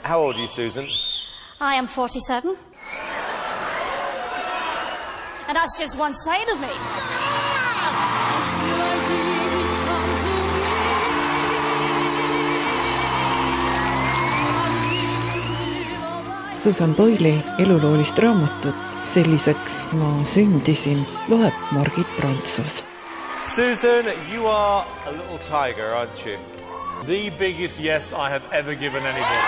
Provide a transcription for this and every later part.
How old are you, Susan? I am 47. And that's just one side of me. Susan Boyle'i eluloolist raamatut Selliseks ma sündisin loeb Margit Prantsus. Susan, you are a little tiger, aren't you? The biggest yes I have ever given anybody.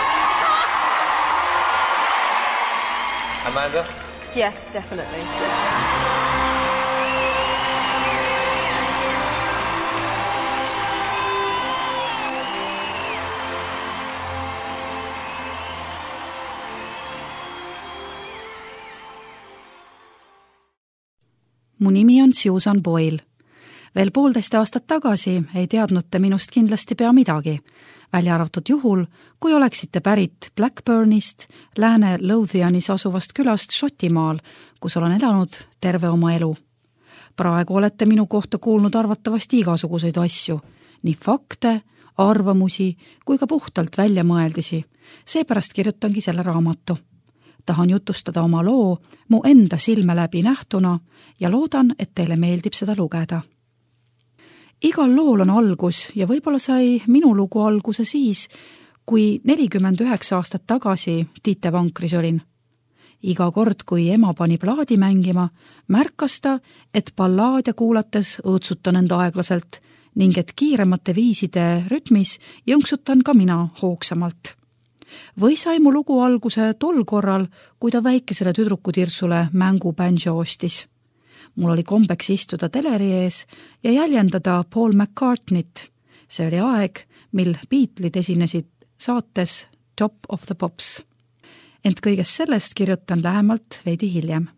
Amanda? Yes, definitely. Mu nimi on Susan Boyle. Veel 1,5 aastat tagasi ei teadnud te minust kindlasti pea midagi, välja arvatud juhul, kui oleksite pärit Blackburnist, Lääne Lothianis asuvast külast Šotimaal, kus olen elanud terve oma elu. Praegu olete minu kohta kuulnud arvatavasti igasuguseid asju, nii fakte, arvamusi kui ka puhtalt väljamõeldisi. Seepärast kirjutangi selle raamatu. Tahan jutustada oma loo mu enda silme läbi nähtuna ja loodan, et teile meeldib seda lugeda. Igal lool on algus ja võib-olla sai minu lugu alguse siis, kui 49 aastat tagasi tiitevankris olin. Iga kord, kui ema pani plaadi mängima, märkas ta, et ballaadia kuulates õõtsutan end aeglaselt ning et kiiremate viiside rütmis jõnksutan ka mina hoogsamalt. Või sai mu lugu alguse tol korral, kui ta väikesele tüdrukutirsule mängu banjo ostis. Mul oli kombeks istuda teleri ees ja jäljendada Paul McCartney't. See oli aeg, mil Beatles'id esinesid saates Top of the Pops. Ent kõigest sellest kirjutan lähemalt veidi hiljem.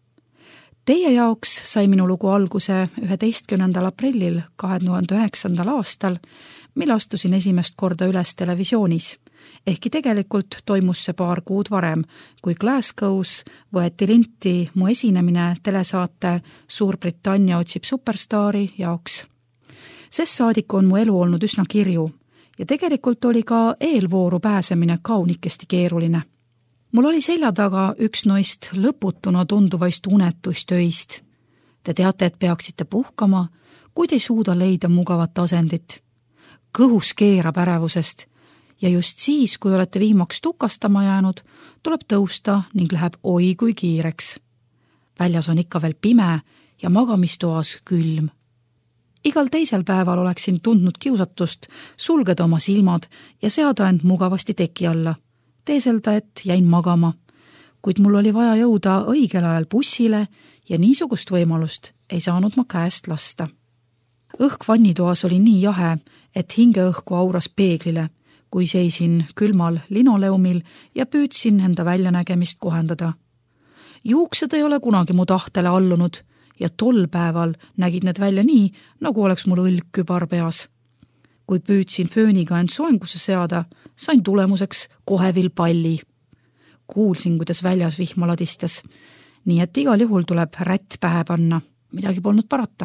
Teie jaoks sai minu lugu alguse 11. aprillil 2009. aastal, mil astusin esimest korda üles televisioonis. Ehkki tegelikult toimus see paar kuud varem, kui Glasgow's võeti linti mu esinemine telesaate Suurbritannia otsib superstaari jaoks. Sest saadik on mu elu olnud üsna kirju ja tegelikult oli ka eelvooru pääsemine kaunikesti keeruline. Mul oli selja taga üks noist lõputuna tunduvaist unetuist öist. Te teate, et peaksite puhkama, kuid ei suuda leida mugavat asendit. Kõhus keerab ärevusest ja just siis, kui olete viimaks tukastama jäänud, tuleb tõusta ning läheb oi kui kiireks. Väljas on ikka veel pime ja magamistoas külm. Igal teisel päeval oleksin tundnud kiusatust sulgeda oma silmad ja seada end mugavasti teki alla. Teeselda, et jäin magama, kuid mul oli vaja jõuda õigel ajal bussile ja niisugust võimalust ei saanud ma käest lasta. Õhk vannitoas oli nii jahe, et hingeõhku auras peeglile, kui seisin külmal linoleumil ja püüdsin enda väljanägemist kohendada. Juuksed ei ole kunagi mu tahtele allunud ja tol päeval nägid need välja nii, nagu oleks mul õlg kübar peas. Kui püüdsin fööniga end soengusse seada, sain tulemuseks kohe vilpalli. Kuulsin, kuidas väljas vihma ladistas, nii et igal juhul tuleb rätt pähe panna, midagi polnud parata.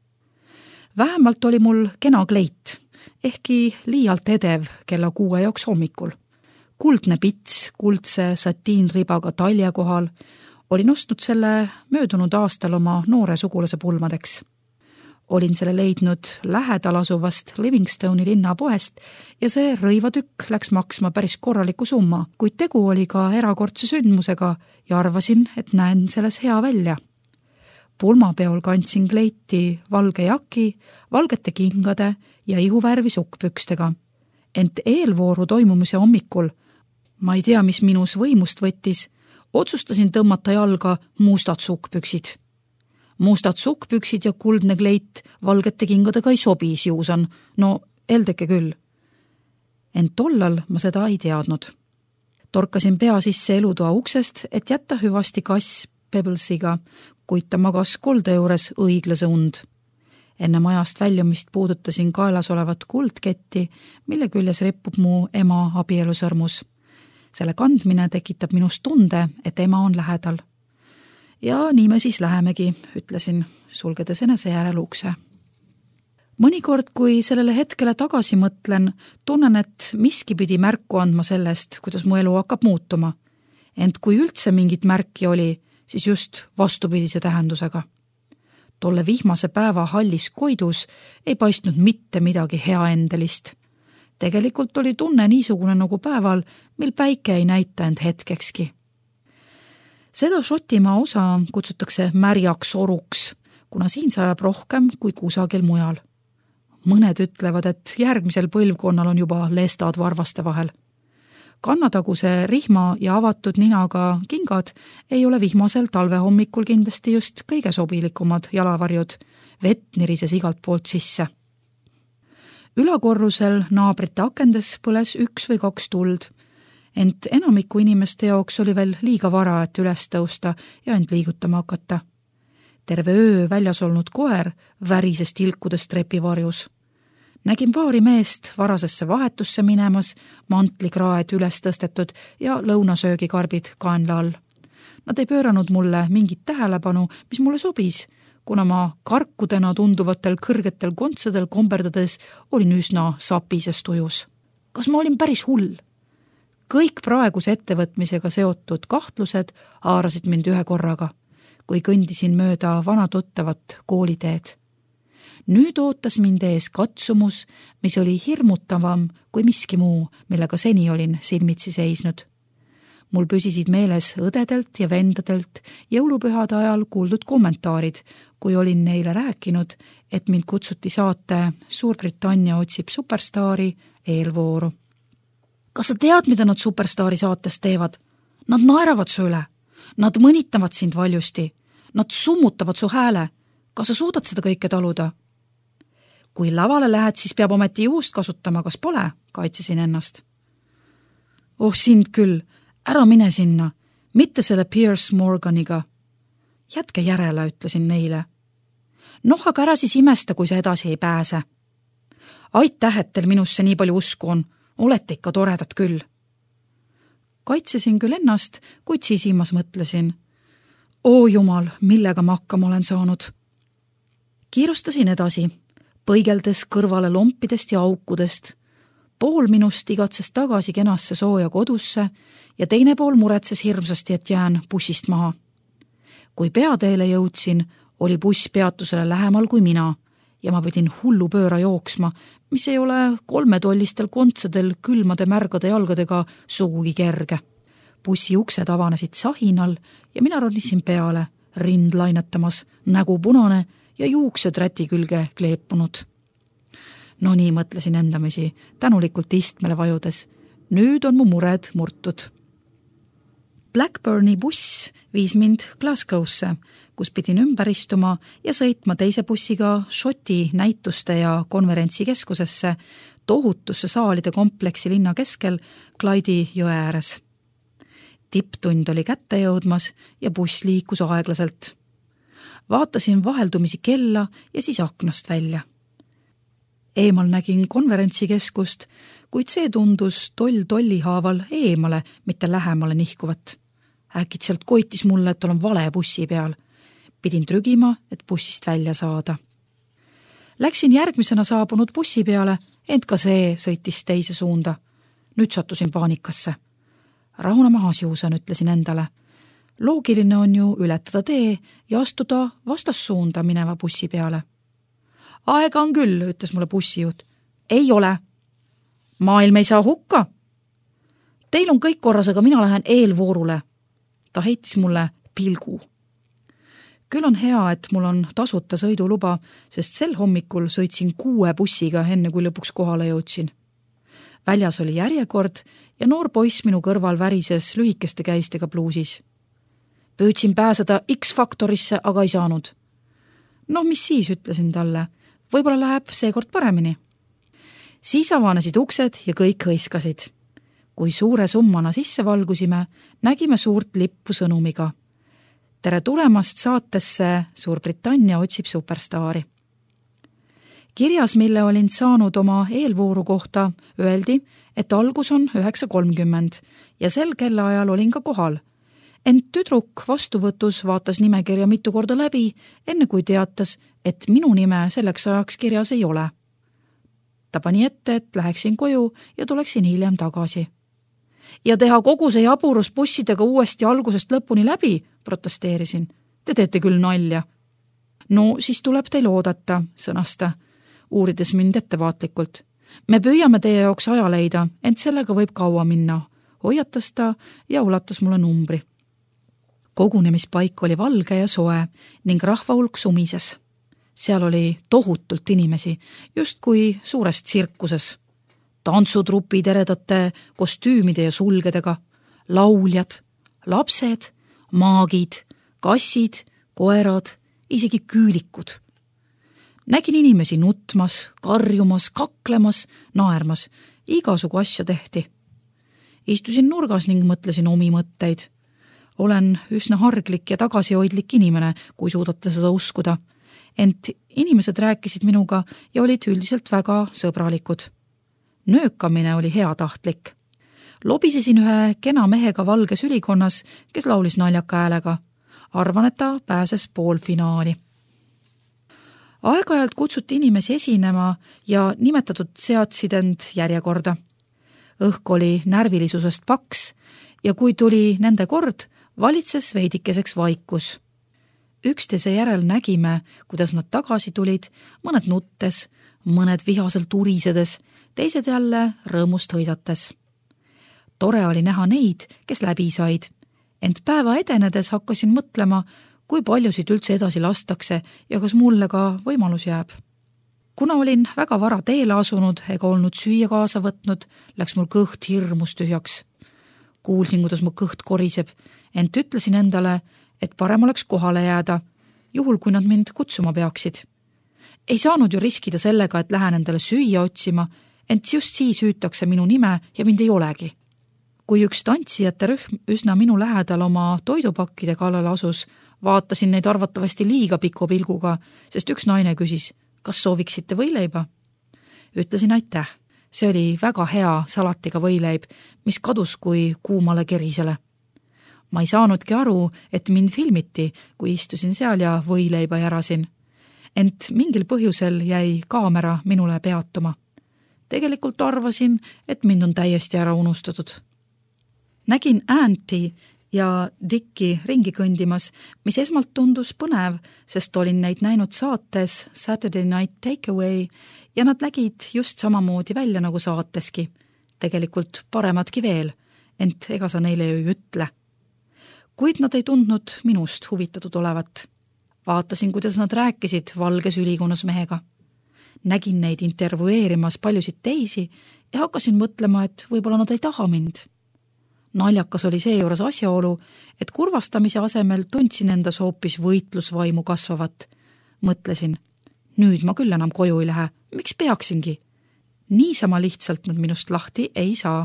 Vähemalt oli mul kena kleit, ehkki liialt edev kella 6 jaoks hommikul. Kuldne pits kuldse satiinribaga talja kohal olin ostnud selle möödunud aastal oma noore sugulase pulmadeks. Olin selle leidnud lähedal asuvast Livingstone'i linnapoest ja see rõivatükk läks maksma päris korraliku summa, kuid tegu oli ka erakordse sündmusega ja arvasin, et näen selles hea välja. Pulmapeol kandsin kleiti valge jaki, valgete kingade ja ihuvärvi sukkpükstega. Ent eelvooru toimumise hommikul, ma ei tea, mis minus võimust võttis, otsustasin tõmmata jalga mustad sukkpüksid. Mustad sukkpüksid ja kuldne kleit valgete kingadega ei sobi, Susan. No, eldeke küll. Ent tollal ma seda ei teadnud. Torkasin pea sisse elutoa uksest, et jätta hüvasti kass Pebblesiga, kuid ta magas kolde juures õiglase und. Enne majast väljumist puudutasin kaelas olevat kuldketti, mille küljes rippub mu ema abielusõrmus. Selle kandmine tekitab minust tunde, et ema on lähedal. Ja nii me siis lähemegi, ütlesin, sulgedes enese järel ukse. Mõnikord, kui sellele hetkele tagasi mõtlen, tunnen, et miski pidi märku andma sellest, kuidas mu elu hakkab muutuma. Ent kui üldse mingit märki oli, siis just vastupidise tähendusega. Tolle vihmase päeva hallis koidus ei paistnud mitte midagi heaendelist. Tegelikult oli tunne niisugune nagu päeval, mil päike ei näita end hetkekski. Seda Šotimaa osa kutsutakse märjaks oruks, kuna siin sajab rohkem kui kusagil mujal. Mõned ütlevad, et järgmisel põlvkonnal on juba lestad varvaste vahel. Kannataguse rihma ja avatud ninaga kingad ei ole vihmasel talvehommikul kindlasti just kõige sobilikumad jalavarjud, vett nirises igalt poolt sisse. Ülakorrusel naabrite akendes põles 1 või 2 tuld, ent enamiku inimeste jaoks oli veel liiga vara, et üles tõusta ja end liigutama hakata. Terve öö väljas olnud koer värises tilkudes trepivarjus. Nägin paari meest varasesse vahetusse minemas, mantlikraed üles tõstetud ja lõunasöögikarbid kaenla all. Nad ei pööranud mulle mingit tähelepanu, mis mulle sobis, kuna ma karkudena tunduvatel kõrgetel kontsadel komberdades olin üsna sapises tujus. Kas ma olin päris hull? Kõik praeguse ettevõtmisega seotud kahtlused haarasid mind ühe korraga, kui kõndisin mööda vana tuttavat kooliteed. Nüüd ootas mind ees katsumus, mis oli hirmutavam kui miski muu, millega seni olin silmitsi seisnud. Mul püsisid meeles õdedelt ja vendadelt jõulupühade ajal kuuldud kommentaarid, kui olin neile rääkinud, et mind kutsuti saate Suurbritannia otsib superstaari eelvooru. Kas sa tead, mida nad superstaari saates teevad? Nad naeravad su üle. Nad mõnitavad sind valjusti. Nad summutavad su hääle. Kas sa suudad seda kõike taluda? Kui lavale lähed, siis peab ometi juust kasutama, kas pole? Kaitsesin ennast. Oh, sind küll. Ära mine sinna. Mitte selle Piers Morganiga. Jätke järele, ütlesin neile. Noh, aga ära siis imesta, kui sa edasi ei pääse. Aitäh, et teil minusse nii palju usku on. Olete ikka toredad küll. Kaitsesin küll ennast, kuid sisimas mõtlesin. Oo jumal, millega ma hakkama olen saanud. Kiirustasin edasi, põigeldes kõrvale lompidest ja aukudest. Pool minust igatses tagasi kenasse sooja kodusse ja teine pool muretses hirmsasti, et jään bussist maha. Kui peateele jõudsin, oli buss peatusele lähemal kui mina ja ma pidin hullu pööra jooksma, mis ei ole 3-tollistel kontsadel külmade märgade jalgadega sugugi kerge. Bussi uksed avanesid sahinal ja mina ronisin peale, rind lainetamas, nägu punane ja juuksed räti külge kleepunud. No nii, mõtlesin endamisi, tänulikult istmele vajudes. Nüüd on mu mured murtud. Blackburni buss viis mind Glasgow'sse, kus pidin ümber istuma ja sõitma teise bussiga Šoti näituste ja konverentsikeskusesse, tohutusse saalide kompleksi linna keskel Clyde'i jõe ääres. Tipptund oli kätte jõudmas ja buss liikus aeglaselt. Vaatasin vaheldumisi kella ja siis aknast välja. Eemal nägin konverentsikeskust, kuid see tundus tolli haaval eemale, mitte lähemale nihkuvat. Äkitselt koitis mulle, et olen vale bussi peal. Pidin trügima, et bussist välja saada. Läksin järgmisena saabunud bussi peale, ent ka see sõitis teise suunda. Nüüd sattusin paanikasse. Rahune maha siusan, ütlesin endale. Loogiline on ju ületada tee ja astuda vastassuunda mineva bussi peale. Aega on küll, ütles mulle bussijuht. Ei ole. Maailm ei saa hukka. Teil on kõik korras, aga mina lähen eelvoorule. Ta heitis mulle pilgu. Küll on hea, et mul on tasuta sõiduluba, sest sel hommikul sõitsin 6 bussiga enne, kui lõpuks kohale jõudsin. Väljas oli järjekord ja noor poiss minu kõrval värises lühikeste käistega pluusis. Püüdsin pääseda X-faktorisse, aga ei saanud. No mis siis, ütlesin talle. Võib-olla läheb seekord paremini. Siis avanesid uksed ja kõik hõiskasid. Kui suure summana sisse valgusime, nägime suurt lippu sõnumiga. Tere tulemast saatesse Suurbritannia otsib superstaari. Kirjas, mille olin saanud oma eelvooru kohta, öeldi, et algus on 9:30 ja sel kellaajal olin ka kohal. Ent tüdruk vastuvõtus vaatas nimekirja mitu korda läbi, enne kui teatas, et minu nime selleks ajaks kirjas ei ole. Ta pani ette, et läheksin koju ja tuleksin hiljem tagasi. Ja teha kogu see jaburus bussidega uuesti algusest lõpuni läbi, protesteerisin. Te teete küll nalja. No siis tuleb teil oodata, sõnas ta, uurides mind ettevaatlikult. Me püüame teie jaoks aja leida, ent sellega võib kaua minna, hoiatas ta ja ulatas mulle numbri. Kogunemispaik oli valge ja soe ning rahvahulk sumises. Seal oli tohutult inimesi, justkui suures tsirkuses. Tantsutrupid eredate kostüümide ja sulgedega, lauljad, lapsed, maagid, kassid, koerad, isegi küülikud. Nägin inimesi nutmas, karjumas, kaklemas, naermas, igasugu asja tehti. Istusin nurgas ning mõtlesin omi mõtteid. Olen üsna harglik ja tagasihoidlik inimene, kui suudate seda uskuda. Ent inimesed rääkisid minuga ja olid üldiselt väga sõbralikud. Nöökamine oli heatahtlik. Lobisesin ühe kena mehega valges ülikonnas, kes laulis naljaka häälega. Arvan, et ta pääses poolfinaali. Aeg-ajalt kutsuti inimesi esinema ja nimetatud seadsid end järjekorda. Õhk oli närvilisusest paks ja kui tuli nende kord, valitses veidikeseks vaikus. Üksteise järel nägime, kuidas nad tagasi tulid, mõned nuttes, mõned vihaselt urisedes, teised jälle rõõmust hõisates. Tore oli näha neid, kes läbi said, ent päeva edenedes hakkasin mõtlema, kui paljusid üldse edasi lastakse ja kas mulle ka võimalus jääb. Kuna olin väga vara teele asunud ega olnud süüa kaasa võtnud, läks mul kõht hirmus tühjaks. Kuulsin, kuidas mu kõht koriseb, ent ütlesin endale, et parem oleks kohale jääda, juhul kui nad mind kutsuma peaksid. Ei saanud ju riskida sellega, et lähen endale süüa otsima, ent just siis hüütakse minu nime ja mind ei olegi. Kui üks tantsijate rühm üsna minu lähedal oma toidupakkide kallal asus, vaatasin neid arvatavasti liiga piku pilguga, sest üks naine küsis, kas sooviksite võileiba? Ütlesin aitäh. See oli väga hea salatiga võileib, mis kadus kui kuumale kerisele. Ma ei saanudki aru, et mind filmiti, kui istusin seal ja võileiba järasin. Ent mingil põhjusel jäi kaamera minule peatuma. Tegelikult arvasin, et mind on täiesti ära unustatud. Nägin Anti ja Dicki ringi kõndimas, mis esmalt tundus põnev, sest olin neid näinud saates Saturday Night Takeaway ja nad nägid just samamoodi välja nagu saateski. Tegelikult paremadki veel, ent ega sa neile ju ei ütle. Kuid nad ei tundnud minust huvitatud olevat. Vaatasin, kuidas nad rääkisid valges ülikonnas mehega. Nägin neid intervjueerimas paljusid teisi ja hakkasin mõtlema, et võib-olla nad ei taha mind. Naljakas oli seejuures asjaolu, et kurvastamise asemel tundsin endas hoopis võitlusvaimu kasvavat. Mõtlesin, nüüd ma küll enam koju ei lähe, miks peaksingi? Niisama lihtsalt nad minust lahti ei saa.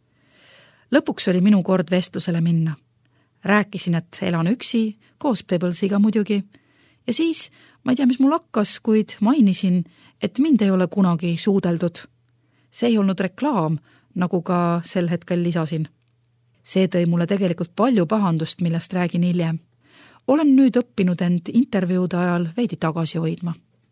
Lõpuks oli minu kord vestlusele minna. Rääkisin, et elan üksi, koos Pebblesiga muidugi, ja siis, ma ei tea, mis mul hakkas, kuid mainisin, et mind ei ole kunagi suudeldud. See ei olnud reklaam, nagu ka sel hetkel lisasin. See tõi mulle tegelikult palju pahandust, millest räägin hiljem. Olen nüüd õppinud end intervjuude ajal veidi tagasi hoidma.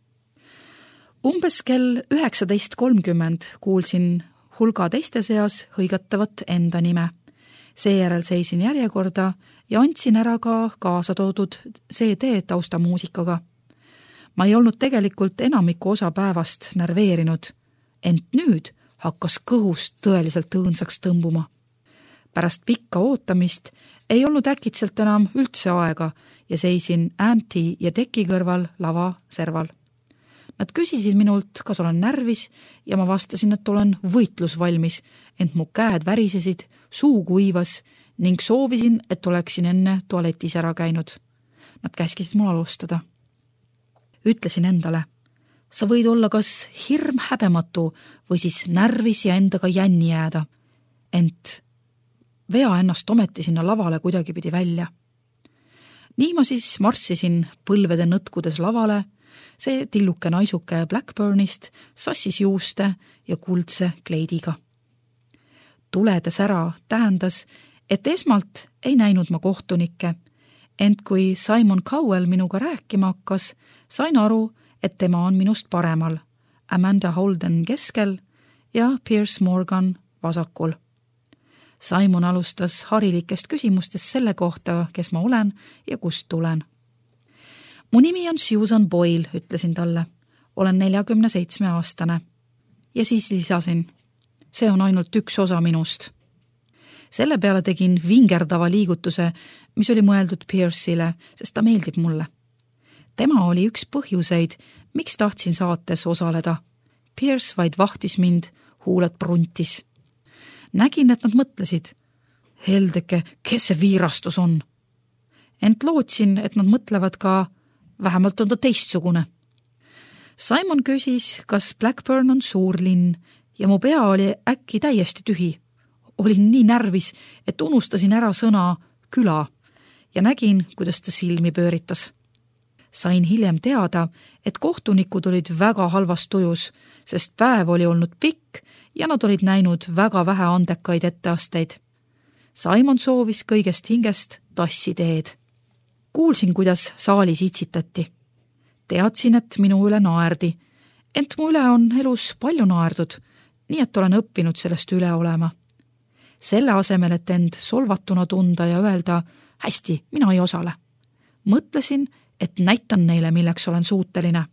Umbes kell 19.30 kuulsin hulga teiste seas hõigatavat enda nime. Seejärel seisin järjekorda ja andsin ära ka kaasa toodud CD taustamuusikaga. Ma ei olnud tegelikult enamiku osa päevast närveerinud, ent nüüd hakkas kõhust tõeliselt õõnsaks tõmbuma. Pärast pikka ootamist ei olnud äkitselt enam üldse aega ja seisin Anti ja Dicki kõrval lava serval. Nad küsisid minult, kas olen närvis ja ma vastasin, et olen võitlusvalmis, ent mu käed värisesid, suu kuivas ning soovisin, et oleksin enne tualetis ära käinud. Nad käskisid mul alustada. Ütlesin endale, sa võid olla kas hirm häbematu või siis närvis ja endaga jänni jääda, ent vea ennast ometi sinna lavale kuidagi pidi välja. Nii ma siis marssisin põlvede nõtkudes lavale, see tilluke naisuke Blackburnist, sassis juuste ja kuldse kleidiga. Tulede sära tähendas, et esmalt ei näinud ma kohtunikke, ent kui Simon Cowell minuga rääkima hakkas, sain aru, et tema on minust paremal, Amanda Holden keskel ja Piers Morgan vasakul. Simon alustas harilikest küsimustest selle kohta, kes ma olen ja kust tulen. Mu nimi on Susan Boyle, ütlesin talle. Olen 47-aastane. Ja siis lisasin, see on ainult üks osa minust. Selle peale tegin vingerdava liigutuse, mis oli mõeldud Pierce'ile, sest ta meeldib mulle. Tema oli üks põhjuseid, miks tahtsin saates osaleda. Pierce vaid vahtis mind, huuled pruntis. Nägin, et nad mõtlesid, heldeke, kes see viirastus on. Ent lootsin, et nad mõtlevad ka, vähemalt on ta teistsugune. Simon küsis, kas Blackburn on suur linn ja mu pea oli äkki täiesti tühi. Olin nii närvis, et unustasin ära sõna küla ja nägin, kuidas ta silmi pööritas. Sain hiljem teada, et kohtunikud olid väga halvas tujus, sest päev oli olnud pikk ja nad olid näinud väga vähe andekaid etteasteid. Simon soovis kõigest hingest tassiteed. Kuulsin, kuidas saalis itsitati. Teadsin, et minu üle naerdi, ent mu üle on elus palju naerdud, nii et olen õppinud sellest üle olema. Selle asemel, et end solvatuna tunda ja öelda, hästi, mina ei osale. Mõtlesin, et näitan neile, milleks olen suuteline.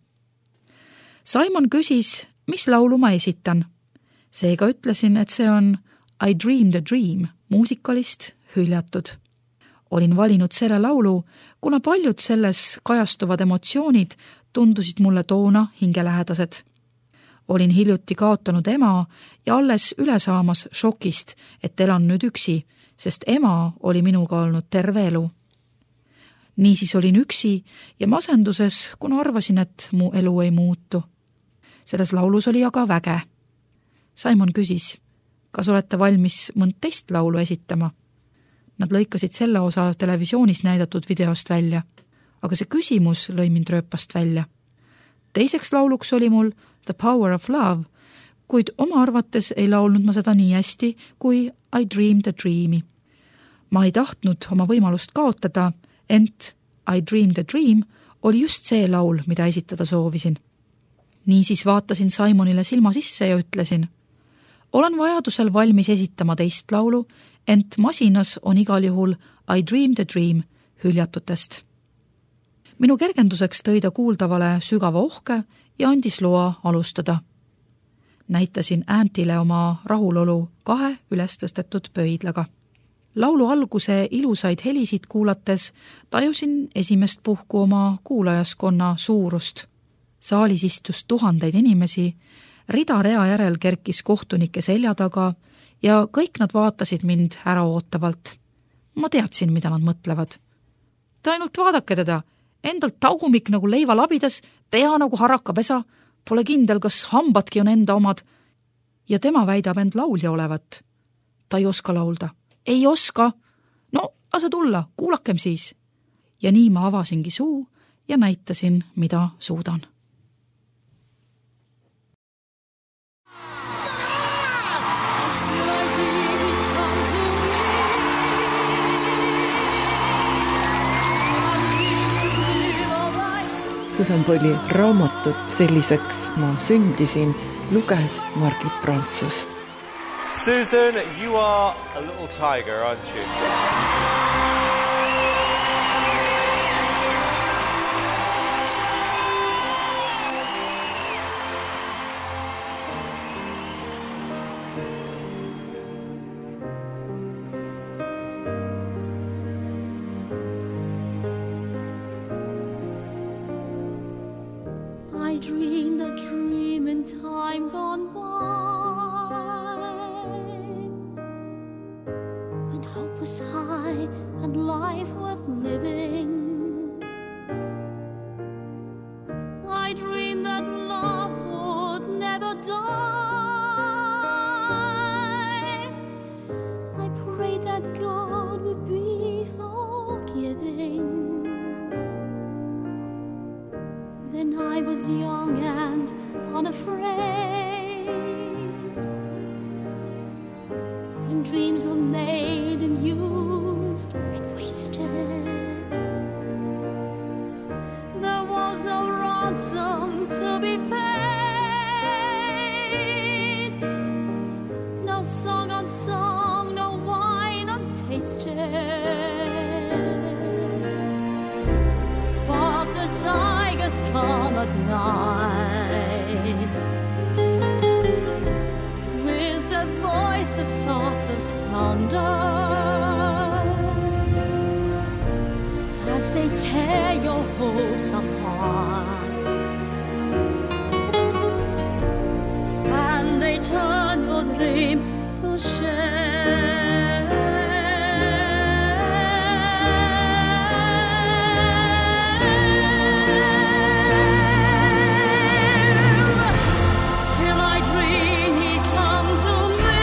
Simon küsis, mis laulu ma esitan. Seega ütlesin, et see on I Dreamed a Dream muusikalist Hüljatud. Olin valinud selle laulu, kuna paljud selles kajastuvad emotsioonid tundusid mulle toona hingelähedased. Olin hiljuti kaotanud ema ja alles üle saamas šokist, et elan nüüd üksi, sest ema oli minuga olnud terve elu. Niisiis olin üksi ja masenduses, kuna arvasin, et mu elu ei muutu. Selles laulus oli aga väge. Simon küsis, kas olete valmis mõnd teist laulu esitama? Nad lõikasid selle osa televisioonis näidatud videost välja, aga see küsimus lõi mind rööpast välja. Teiseks lauluks oli mul The Power of Love, kuid oma arvates ei laulnud ma seda nii hästi kui I Dreamed a Dreami. Ma ei tahtnud oma võimalust kaotada, ent I Dreamed a Dream oli just see laul, mida esitada soovisin. Niisiis vaatasin Simonile silma sisse ja ütlesin, olen vajadusel valmis esitama teist laulu, ent masinas on igal juhul I Dreamed a Dream Hüljatutest. Minu kergenduseks tõi ta kuuldavale sügava ohke ja andis loa alustada. Näitasin Antile oma rahulolu 2 ülestõstetud pöidlaga. Laulu alguse ilusaid helisid kuulates tajusin esimest puhku oma kuulajaskonna suurust. Saalis istus tuhandeid inimesi, rida rea järel kerkis kohtunike selja taga ja kõik nad vaatasid mind äraootavalt. Ma teadsin, mida nad mõtlevad. Te ainult vaadake teda, endalt tagumik nagu leiva labidas, pea nagu harakapesa, pole kindel, kas hambadki on enda omad. Ja tema väidab end laulja olevat. Ta ei oska laulda. Ei oska. No, ase tulla, kuulakem siis. Ja nii ma avasingi suu ja näitasin, mida suudan. Susan Boyle'i raamatut Selliseks ma sündisin luges Margit Prantsus. Susan, you are a little tiger, aren't you? I dreamed a dream in time gone by, when hope was high and life worth living. I dreamed that love would never die. I prayed that God would be forgiving. Then I was young and unafraid, when when dreams were made and used and wasted. There was no ransom to be paid, no song unsung, no wine untasted. But the tigers come at night with their voices soft as thunder, as they tear your hopes apart, and they turn your dream to shame. Still I dream he'd come to me,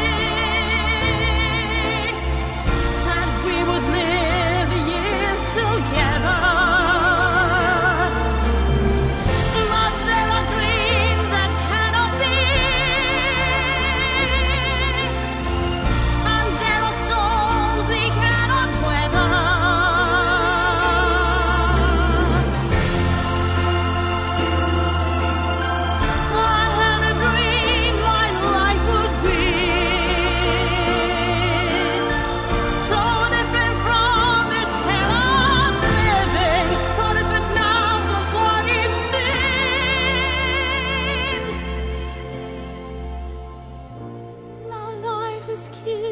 and we would live years together. But there are dreams that cannot be, and there are storms we cannot weather. I had a dream my life would be so different from this hell I'm living, so different now from what it seemed. Now life is killed.